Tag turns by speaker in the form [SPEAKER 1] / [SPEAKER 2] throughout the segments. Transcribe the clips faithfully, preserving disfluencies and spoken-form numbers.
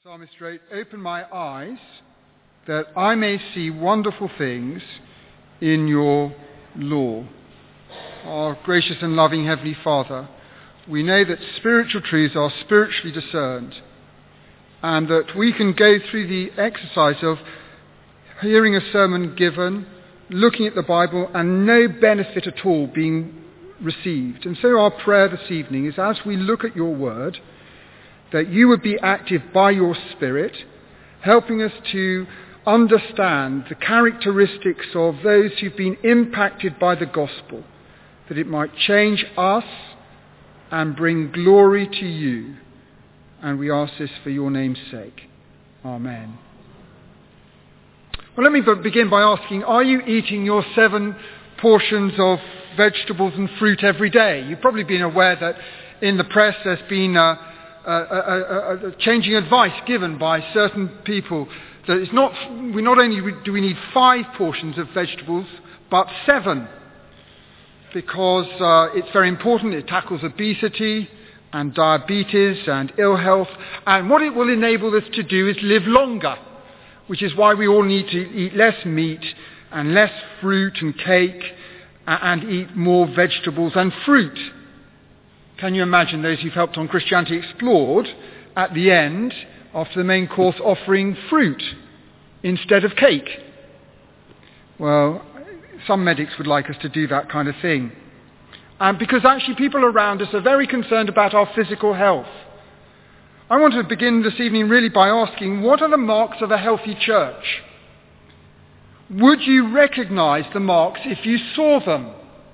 [SPEAKER 1] Psalmist wrote, "Open my eyes that I may see wonderful things in your law." Our gracious and loving Heavenly Father, we know that spiritual truths are spiritually discerned, and that we can go through the exercise of hearing a sermon given, looking at the Bible, and no benefit at all being received. And so our prayer this evening is, as we look at your word, that you would be active by your Spirit, helping us to understand the characteristics of those who've been impacted by the gospel, that it might change us and bring glory to you. And we ask this for your name's sake. Amen. Well, let me begin by asking, are you eating your seven portions of vegetables and fruit every day? You've probably been aware that in the press there's been a, a, a, a changing advice given by certain people that it's not, we not only do we need five portions of vegetables, but seven, because uh, it's very important. It tackles obesity and diabetes and ill health, and what it will enable us to do is live longer, which is why we all need to eat less meat and less fruit and cake and eat more vegetables and fruit. Can you imagine those who've helped on Christianity Explored at the end, after the main course, offering fruit instead of cake? Well, some medics would like us to do that kind of thing. And because actually people around us are very concerned about our physical health. I want to begin this evening really by asking, what are the marks of a healthy church? Would you recognize the marks if you saw them?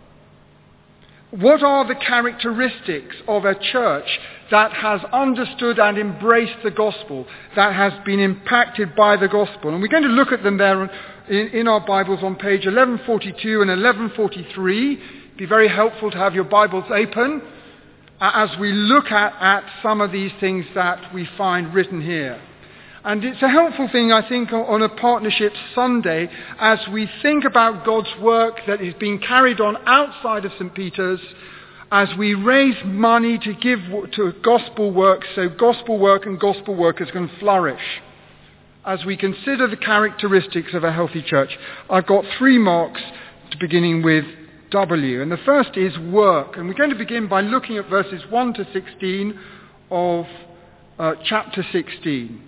[SPEAKER 1] What are the characteristics of a church that has understood and embraced the gospel, that has been impacted by the gospel? And we're going to look at them there in, in our Bibles on page eleven forty-two and eleven forty-three. It'd be very helpful to have your Bibles open as we look at, at some of these things that we find written here. And it's a helpful thing, I think, on a Partnership Sunday, as we think about God's work that is being carried on outside of Saint Peter's, as we raise money to give to gospel work, so gospel work and gospel workers can flourish. As we consider the characteristics of a healthy church, I've got three marks, beginning with W. And the first is work. And we're going to begin by looking at verses one to sixteen of uh, chapter sixteen.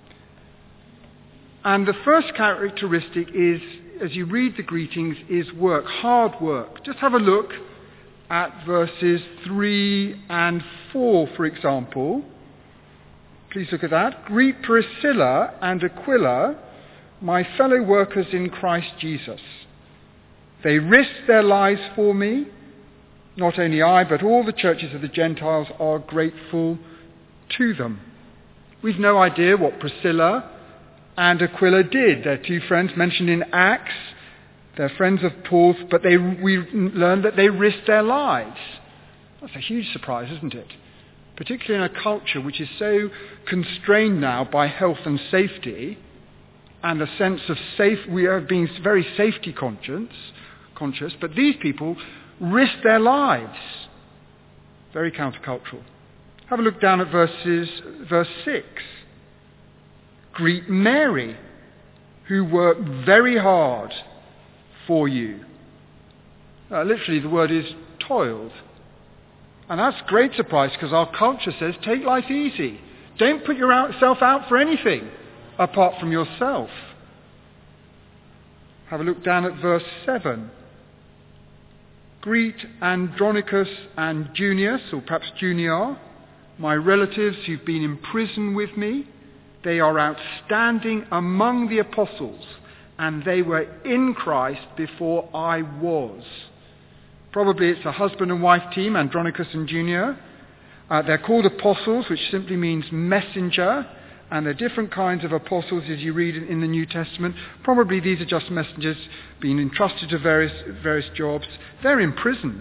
[SPEAKER 1] And the first characteristic is, as you read the greetings, is work, hard work. Just have a look at verses three and four, for example. Please look at that. "Greet Priscilla and Aquila, my fellow workers in Christ Jesus. They risked their lives for me. Not only I, but all the churches of the Gentiles are grateful to them." We've no idea what Priscilla and Aquila did. They're two friends mentioned in Acts. They're friends of Paul's, but they, we learned that they risked their lives. That's a huge surprise, isn't it? Particularly in a culture which is so constrained now by health and safety, and a sense of safe, we are being very safety conscious, conscious, but these people risked their lives. Very countercultural. Have a look down at verses, verse six. "Greet Mary, who worked very hard for you." Uh, literally the word is toiled. And that's a great surprise, because our culture says, take life easy. Don't put yourself out for anything apart from yourself. Have a look down at verse seven. "Greet Andronicus and Junius," or perhaps Junior, "my relatives who've been in prison with me. They are outstanding among the apostles, and they were in Christ before I was." Probably it's a husband and wife team, Andronicus and Junior. Uh, they're called apostles, which simply means messenger, and they're different kinds of apostles as you read in the New Testament. Probably these are just messengers being entrusted to various, various jobs. They're imprisoned.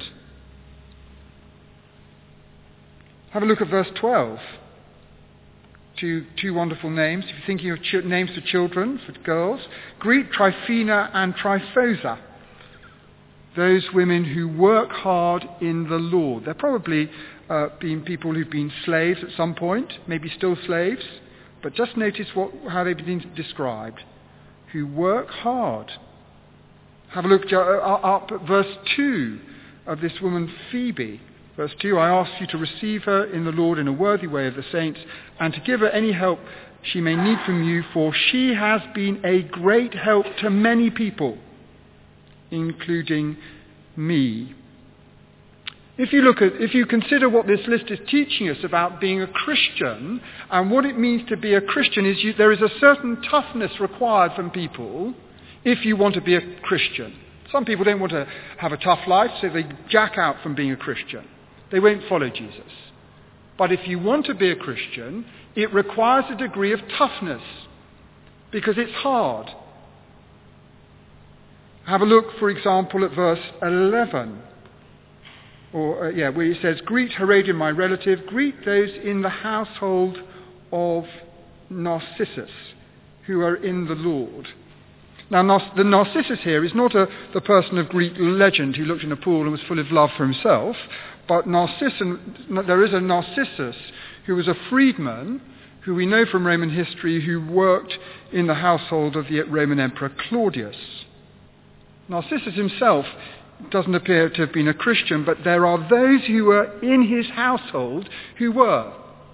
[SPEAKER 1] Have a look at verse twelve. Two, two wonderful names. If you're thinking of ch- names for children, for girls, "Greet Tryphena and Tryphosa," those women who work hard in the Lord. They're probably uh, been people who've been slaves at some point, maybe still slaves. But just notice what, how they've been described. Who work hard. Have a look up at verse two of this woman Phoebe. Verse two, I ask you to receive her in the Lord in a worthy way of the saints, and to give her any help she may need from you, for she has been a great help to many people, including me. If you look at, if you consider what this list is teaching us about being a Christian, and what it means to be a Christian is you, there is a certain toughness required from people if you want to be a Christian. Some people don't want to have a tough life, so they jack out from being a Christian. They won't follow Jesus. But if you want to be a Christian, it requires a degree of toughness, because it's hard. Have a look, for example, at verse eleven. Or, uh, yeah, where he says, greet Herodion, my relative, greet those in the household of Narcissus, who are in the Lord. Now, Nar- the Narcissus here is not a, the person of Greek legend who looked in a pool and was full of love for himself, but Narcissus, there is a Narcissus who was a freedman, who we know from Roman history, who worked in the household of the Roman Emperor Claudius. Narcissus himself doesn't appear to have been a Christian, but there are those who were in his household who were.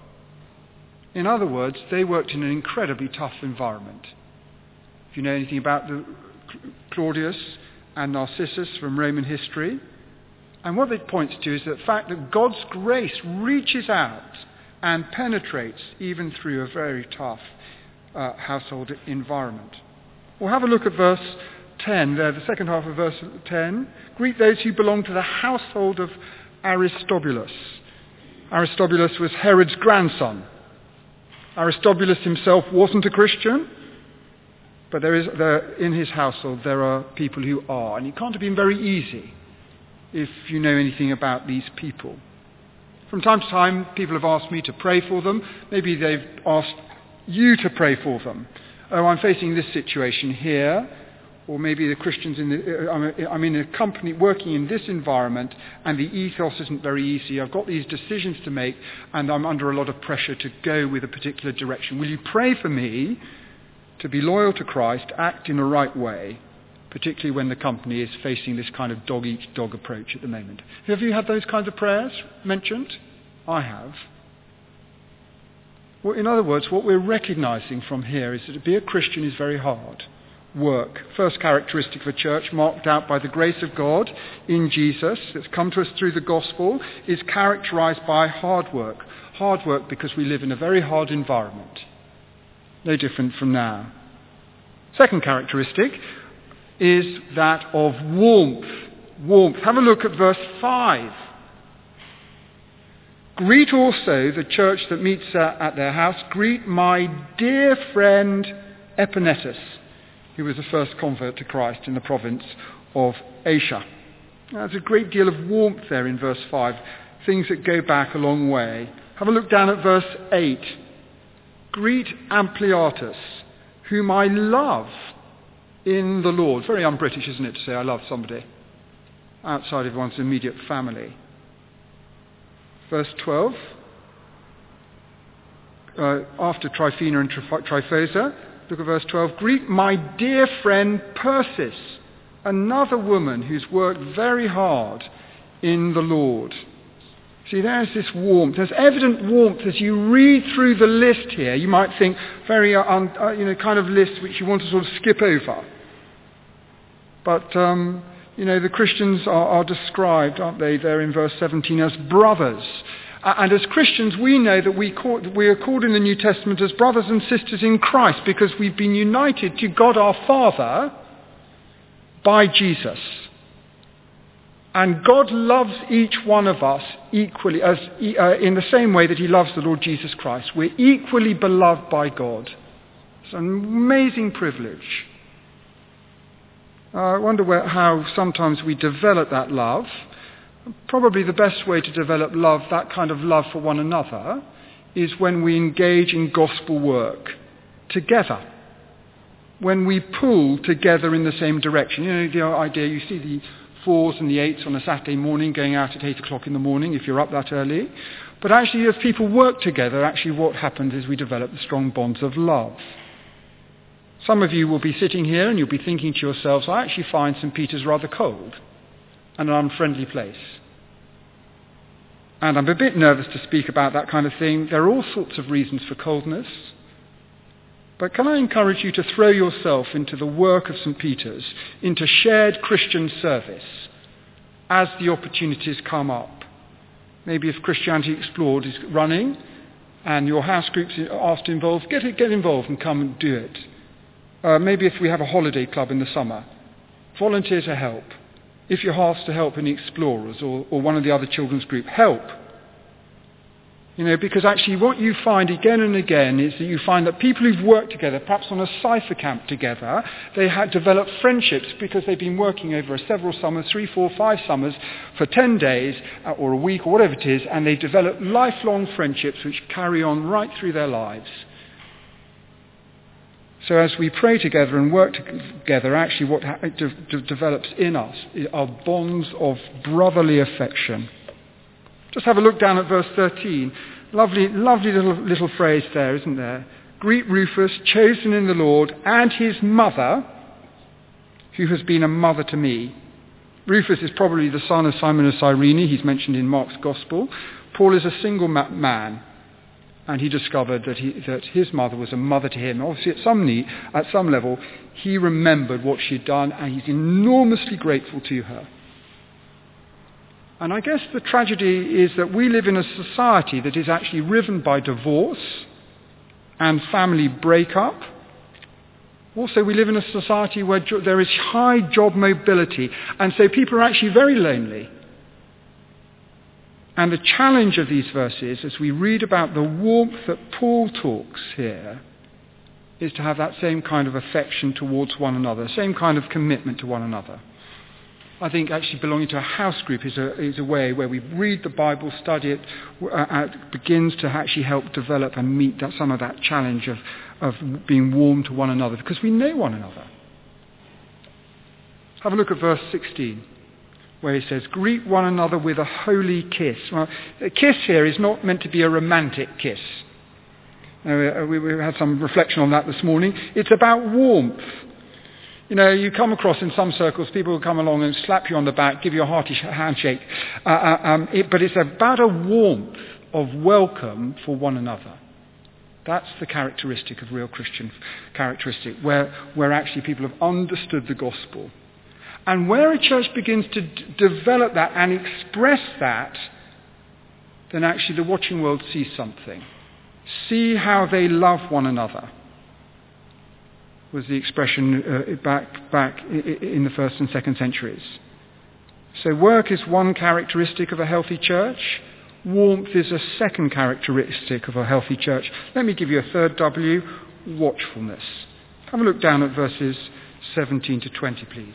[SPEAKER 1] In other words, they worked in an incredibly tough environment. If you know anything about the Claudius and Narcissus from Roman history, and what it points to is the fact that God's grace reaches out and penetrates even through a very tough uh, household environment. We'll have a look at verse ten there, the second half of verse ten. Greet those who belong to the household of Aristobulus. Aristobulus was Herod's grandson. Aristobulus himself wasn't a Christian, but there is there, in his household there are people who are, and it can't have been very easy if you know anything about these people. From time to time, people have asked me to pray for them. Maybe they've asked you to pray for them. Oh, I'm facing this situation here. Or maybe the Christians in the, uh, I'm in a company working in this environment and the ethos isn't very easy. I've got these decisions to make and I'm under a lot of pressure to go with a particular direction. Will you pray for me to be loyal to Christ, act in a right way, particularly when the company is facing this kind of dog-eat-dog approach at the moment? Have you had those kinds of prayers mentioned? I have. Well, in other words, what we're recognizing from here is that to be a Christian is very hard. Work. First characteristic of a church marked out by the grace of God in Jesus that's come to us through the gospel is characterized by hard work. Hard work because we live in a very hard environment. No different from now. Second characteristic is that of warmth. Warmth. Have a look at verse five. Greet also the church that meets uh, at their house. Greet my dear friend Epanetus, who was the first convert to Christ in the province of Asia. There's a great deal of warmth there in verse five, things that go back a long way. Have a look down at verse eight. Greet Ampliatus, whom I love in the Lord. Very un-British, isn't it, to say I love somebody outside of one's immediate family. Verse twelve. Uh, after Tryphena and Tryphosa, look at verse twelve. Greet my dear friend Persis, another woman who's worked very hard in the Lord. See, there's this warmth. There's evident warmth as you read through the list here. You might think very, uh, un, uh, you know, kind of list which you want to sort of skip over. But, um, you know, the Christians are, are described, aren't they, there in verse seventeen, as brothers. And as Christians, we know that we, call, we are called in the New Testament as brothers and sisters in Christ because we've been united to God our Father by Jesus. And God loves each one of us equally, as uh, in the same way that he loves the Lord Jesus Christ. We're equally beloved by God. It's an amazing privilege. Uh, I wonder where, how sometimes we develop that love. Probably the best way to develop love, that kind of love for one another, is when we engage in gospel work together. When we pull together in the same direction. You know, the idea, you see the fours and the eights on a Saturday morning going out at eight o'clock in the morning if you're up that early. But actually, as people work together, actually what happens is we develop strong bonds of love. Some of you will be sitting here and you'll be thinking to yourselves, I actually find St Peter's rather cold and an unfriendly place. And I'm a bit nervous to speak about that kind of thing. There are all sorts of reasons for coldness. But can I encourage you to throw yourself into the work of St Peter's, into shared Christian service, as the opportunities come up? Maybe if Christianity Explored is running and your house groups are asked to involve, get, it, get involved and come and do it. Uh, maybe if we have a holiday club in the summer, volunteer to help. If you're asked to help in the Explorers or, or one of the other children's group, help. You know, because actually what you find again and again is that you find that people who've worked together, perhaps on a cipher camp together, they had developed friendships because they've been working over several summers, three, four, five summers, for ten days or a week or whatever it is, and they develop lifelong friendships which carry on right through their lives. So as we pray together and work together, actually what ha- de- de- develops in us are bonds of brotherly affection. Just have a look down at verse thirteen. Lovely, lovely little, little phrase there, isn't there? Greet Rufus, chosen in the Lord, and his mother, who has been a mother to me. Rufus is probably the son of Simon of Cyrene. He's mentioned in Mark's Gospel. Paul is a single ma- man. And he discovered that, he, that his mother was a mother to him. Obviously, at some, need, at some level, he remembered what she'd done, and he's enormously grateful to her. And I guess the tragedy is that we live in a society that is actually riven by divorce and family breakup. Also, we live in a society where jo- there is high job mobility, and so people are actually very lonely. And the challenge of these verses, as we read about the warmth that Paul talks here, is to have that same kind of affection towards one another, same kind of commitment to one another. I think actually belonging to a house group is a, is a way where we read the Bible, study it, uh, it begins to actually help develop and meet that, some of that challenge of, of being warm to one another, because we know one another. Have a look at verse sixteen. Where he says, greet one another with a holy kiss. Well, a kiss here is not meant to be a romantic kiss. Uh, we, we had some reflection on that this morning. It's about warmth. You know, you come across in some circles, people will come along and slap you on the back, give you a hearty handshake. Uh, uh, um, it, but it's about a warmth of welcome for one another. That's the characteristic of real Christian characteristic, where, where actually people have understood the gospel. And where a church begins to d- develop that and express that, then actually the watching world sees something. See how they love one another, was the expression uh, back, back in the first and second centuries. So work is one characteristic of a healthy church. Warmth is a second characteristic of a healthy church. Let me give you a third W, watchfulness. Have a look down at verses seventeen to twenty, please.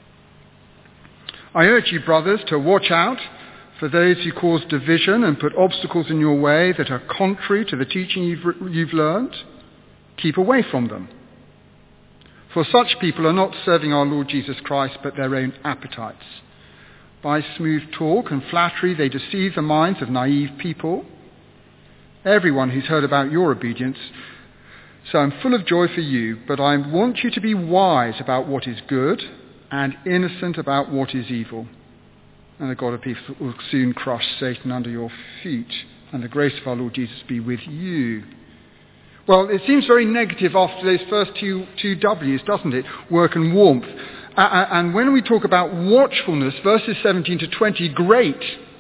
[SPEAKER 1] I urge you, brothers, to watch out for those who cause division and put obstacles in your way that are contrary to the teaching you've, you've learned. Keep away from them. For such people are not serving our Lord Jesus Christ, but their own appetites. By smooth talk and flattery, they deceive the minds of naive people. Everyone who's heard about your obedience, so I'm full of joy for you, but I want you to be wise about what is good and innocent about what is evil. And the God of peace will soon crush Satan under your feet, and the grace of our Lord Jesus be with you. Well, it seems very negative after those first two, two W's, doesn't it? Work and warmth. Uh, and when we talk about watchfulness, verses seventeen to twenty, great.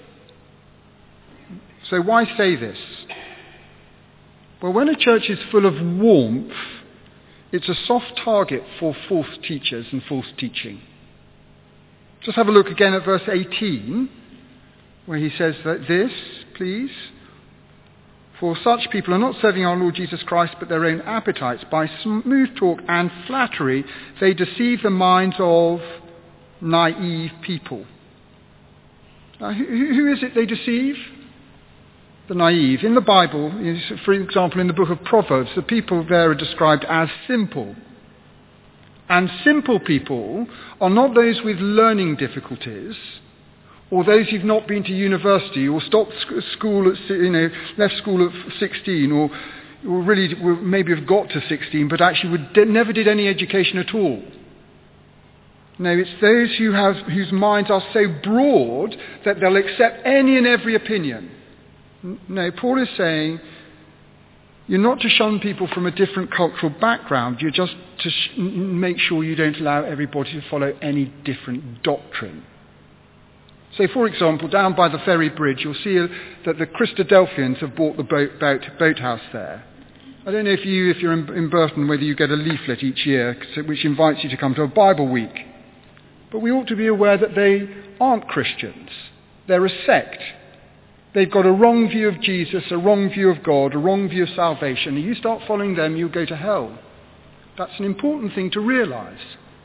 [SPEAKER 1] So why say this? Well, when a church is full of warmth, it's a soft target for false teachers and false teaching. Just have a look again at verse eighteen, where he says that this, please, for such people are not serving our Lord Jesus Christ, but their own appetites. By smooth talk and flattery, they deceive the minds of naive people. Now, who, who is it they deceive? The naive. In the Bible, for example, in the book of Proverbs, the people there are described as simple. And simple people are not those with learning difficulties or those who've not been to university, or stopped school at, you know, left school at sixteen, or, or really maybe have got to sixteen, but actually would, never did any education at all. No, it's those who have, whose minds are so broad that they'll accept any and every opinion. No, Paul is saying you're not to shun people from a different cultural background. You're just to sh- make sure you don't allow everybody to follow any different doctrine. So, for example, down by the ferry bridge, you'll see that the Christadelphians have bought the boat, boat, boathouse there. I don't know if you, if you're in, in Burton, whether you get a leaflet each year which invites you to come to a Bible week. But we ought to be aware that they aren't Christians. They're a sect. They've got a wrong view of Jesus, a wrong view of God, a wrong view of salvation. And you start following them, you'll go to hell. That's an important thing to realise.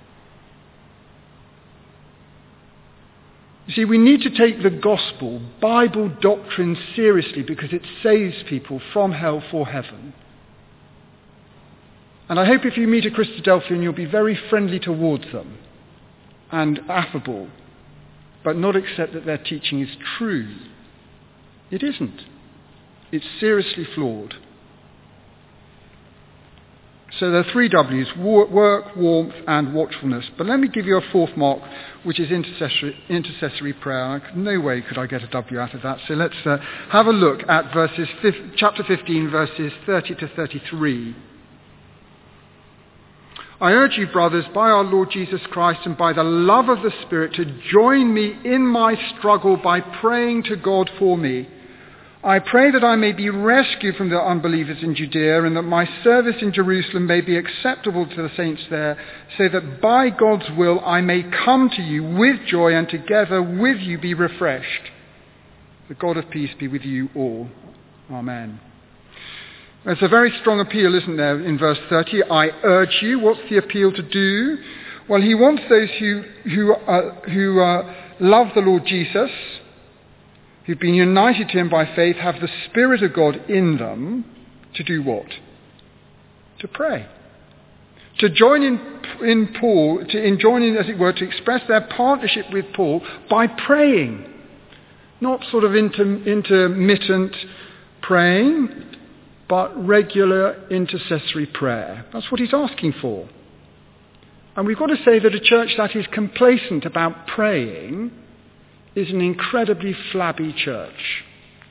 [SPEAKER 1] You see, we need to take the gospel, Bible doctrine seriously because it saves people from hell for heaven. And I hope if you meet a Christadelphian, you'll be very friendly towards them and affable, but not accept that their teaching is true. It isn't. It's seriously flawed. So there are three W's: work, warmth, and watchfulness. But let me give you a fourth mark, which is intercessory, intercessory prayer. No way could I get a W out of that. So let's uh, have a look at verses chapter fifteen, verses thirty to thirty-three. I urge you, brothers, by our Lord Jesus Christ and by the love of the Spirit, to join me in my struggle by praying to God for me. I pray that I may be rescued from the unbelievers in Judea, and that my service in Jerusalem may be acceptable to the saints there, so that by God's will I may come to you with joy, and together with you be refreshed. The God of peace be with you all. Amen. There's a very strong appeal, isn't there, in verse thirty? I urge you. What's the appeal to do? Well, he wants those who, who, uh, who uh, love the Lord Jesus, who've been united to him by faith, have the Spirit of God in them, to do what? To pray. To join in, in Paul, to in join in, as it were, to express their partnership with Paul by praying. Not sort of inter, intermittent praying, but regular intercessory prayer. That's what he's asking for. And we've got to say that a church that is complacent about praying is an incredibly flabby church.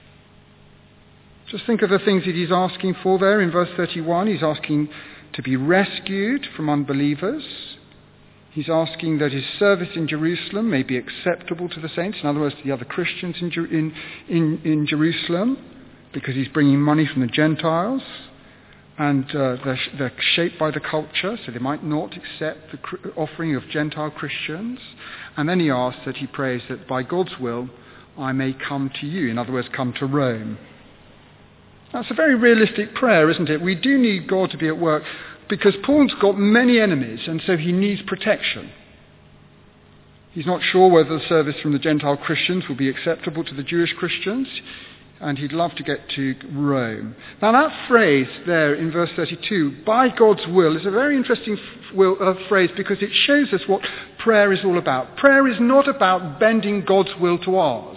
[SPEAKER 1] Just think of the things that he's asking for there in verse thirty-one. He's asking to be rescued from unbelievers. He's asking that his service in Jerusalem may be acceptable to the saints, in other words, to the other Christians in, in, in, in Jerusalem, because he's bringing money from the Gentiles, and uh, they're, they're shaped by the culture, so they might not accept the offering of Gentile Christians. And then he asks that he prays that by God's will I may come to you, in other words, come to Rome. That's a very realistic prayer, isn't it? We do need God to be at work, because Paul's got many enemies, and so he needs protection. He's not sure whether the service from the Gentile Christians will be acceptable to the Jewish Christians, and he'd love to get to Rome. Now that phrase there in verse thirty-two, by God's will, is a very interesting f- will, uh, phrase, because it shows us what prayer is all about. Prayer is not about bending God's will to ours.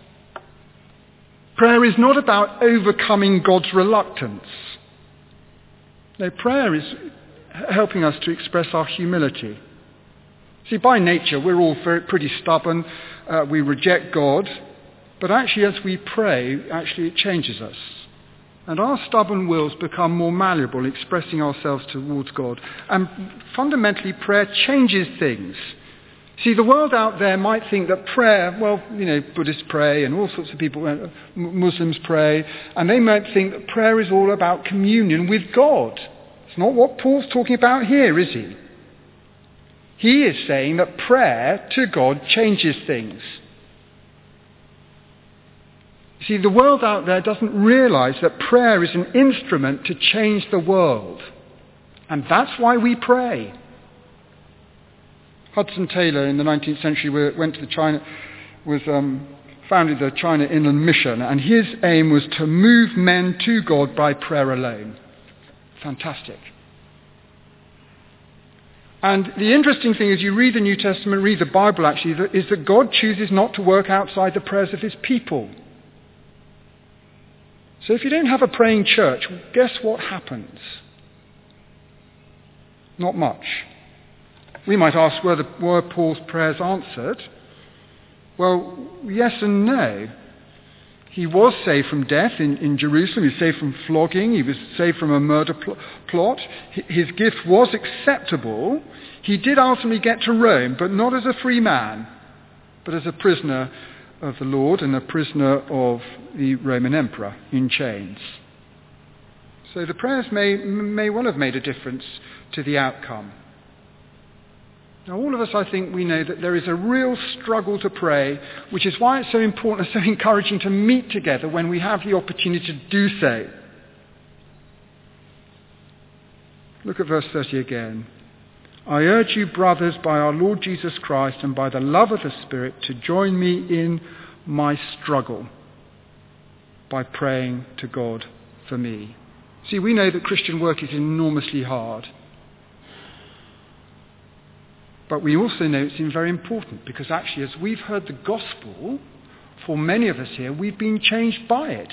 [SPEAKER 1] Prayer is not about overcoming God's reluctance. No, prayer is helping us to express our humility. See, by nature, we're all very, pretty stubborn. Uh, we reject God. But actually, as we pray, actually it changes us. And our stubborn wills become more malleable, expressing ourselves towards God. And fundamentally, prayer changes things. See, the world out there might think that prayer, well, you know, Buddhists pray and all sorts of people, uh, Muslims pray, and they might think that prayer is all about communion with God. It's not what Paul's talking about here, is he? He is saying that prayer to God changes things. See, the world out there doesn't realise that prayer is an instrument to change the world. And that's why we pray. Hudson Taylor in the nineteenth century went to the China, was um, founded the China Inland Mission, and his aim was to move men to God by prayer alone. Fantastic. And the interesting thing is you read the New Testament, read the Bible actually, is that God chooses not to work outside the prayers of his people. So if you don't have a praying church, guess what happens? Not much. We might ask, were, the, were Paul's prayers answered? Well, yes and no. He was saved from death in, in Jerusalem. He was saved from flogging. He was saved from a murder pl- plot. His gift was acceptable. He did ultimately get to Rome, but not as a free man, but as a prisoner of the Lord and a prisoner of the Roman emperor in chains. So the prayers may, may well have made a difference to the outcome. Now, all of us, I think, we know that there is a real struggle to pray, which is why it's so important and so encouraging to meet together when we have the opportunity to do so. Look at verse thirty again. I urge you, brothers, by our Lord Jesus Christ and by the love of the Spirit, to join me in my struggle by praying to God for me. See, we know that Christian work is enormously hard. But we also know it's very important because actually as we've heard the gospel, for many of us here, we've been changed by it.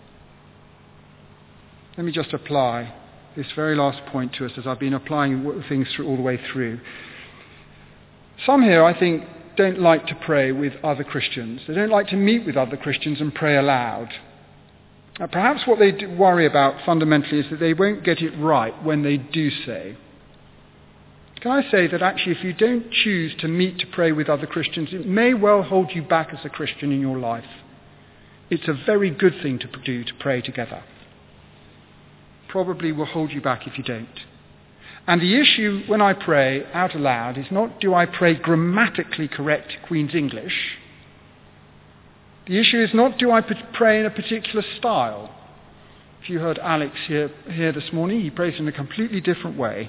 [SPEAKER 1] Let me just apply this very last point to us as I've been applying things through, all the way through. Some here, I think, don't like to pray with other Christians. They don't like to meet with other Christians and pray aloud. Uh, perhaps what they do worry about fundamentally is that they won't get it right when they do so. Can I say that actually if you don't choose to meet to pray with other Christians, it may well hold you back as a Christian in your life. It's a very good thing to do, to pray together. Probably will hold you back if you don't. And the issue when I pray out aloud is not do I pray grammatically correct Queen's English. The issue is not do I pray in a particular style. If you heard Alex here, here this morning, he prays in a completely different way.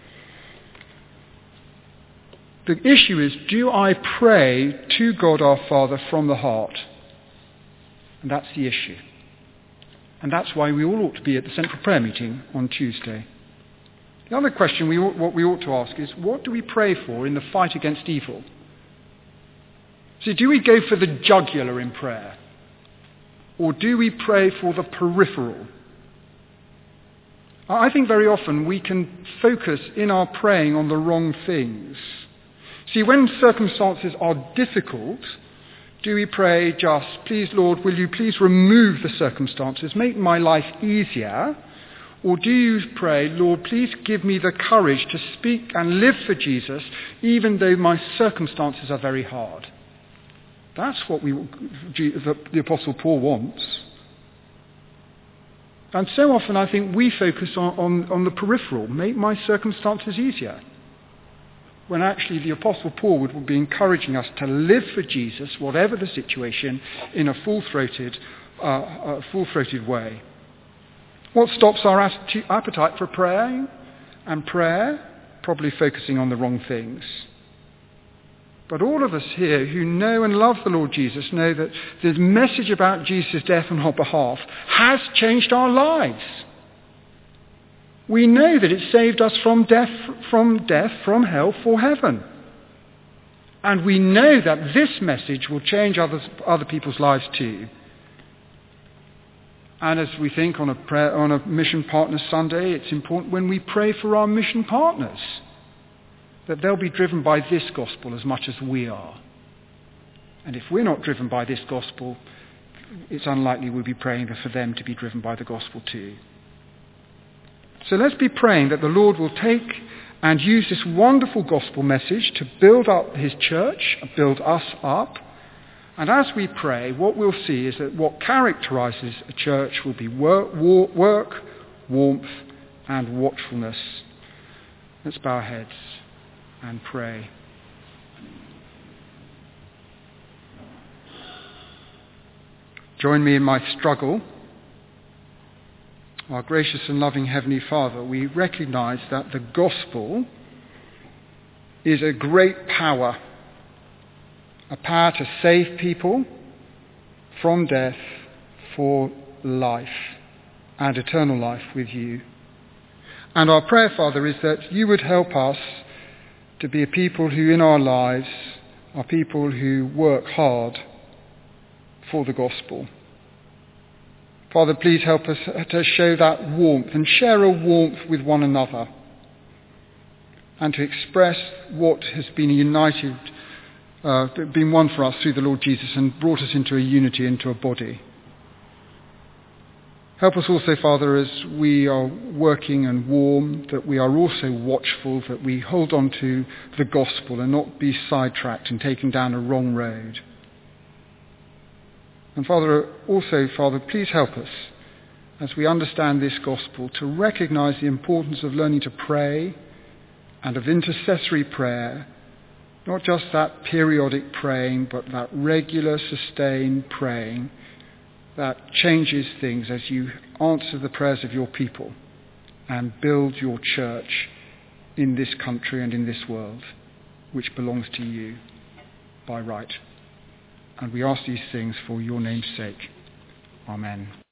[SPEAKER 1] The issue is, do I pray to God our Father from the heart? And that's the issue. And that's why we all ought to be at the central prayer meeting on Tuesday. The other question, we ought, what we ought to ask is, what do we pray for in the fight against evil? So do we go for the jugular in prayer? Or do we pray for the peripheral? I think very often we can focus in our praying on the wrong things. See, when circumstances are difficult, do we pray just, please Lord, will you please remove the circumstances, make my life easier? Or do you pray, Lord, please give me the courage to speak and live for Jesus, even though my circumstances are very hard? That's what we, the, the Apostle Paul wants. And so often I think we focus on, on, on the peripheral, make my circumstances easier. When actually the Apostle Paul would be encouraging us to live for Jesus, whatever the situation, in a full-throated, uh, uh, full-throated way. What stops our appetite for praying and prayer? Probably focusing on the wrong things. But all of us here who know and love the Lord Jesus know that the message about Jesus' death on our behalf has changed our lives. We know that it saved us from death, from death, from hell, for heaven. And we know that this message will change others, other people's lives too. And as we think on a, prayer, on a Mission Partners Sunday, it's important when we pray for our mission partners that they'll be driven by this gospel as much as we are. And if we're not driven by this gospel, it's unlikely we'll be praying for them to be driven by the gospel too. So let's be praying that the Lord will take and use this wonderful gospel message to build up his church, build us up. And as we pray, what we'll see is that what characterizes a church will be work, work warmth, and watchfulness. Let's bow our heads and pray. Join me in my struggle. Our gracious and loving Heavenly Father, we recognize that the gospel is a great power, a power to save people from death for life and eternal life with you. And our prayer, Father, is that you would help us to be a people who in our lives are people who work hard for the gospel. Father, please help us to show that warmth and share a warmth with one another and to express what has been united, uh, been won for us through the Lord Jesus and brought us into a unity, into a body. Help us also, Father, as we are working and warm, that we are also watchful, that we hold on to the gospel and not be sidetracked and taken down a wrong road. And Father, also, Father, please help us as we understand this gospel to recognize the importance of learning to pray and of intercessory prayer, not just that periodic praying, but that regular, sustained praying that changes things as you answer the prayers of your people and build your church in this country and in this world, which belongs to you by right. And we ask these things for your name's sake. Amen.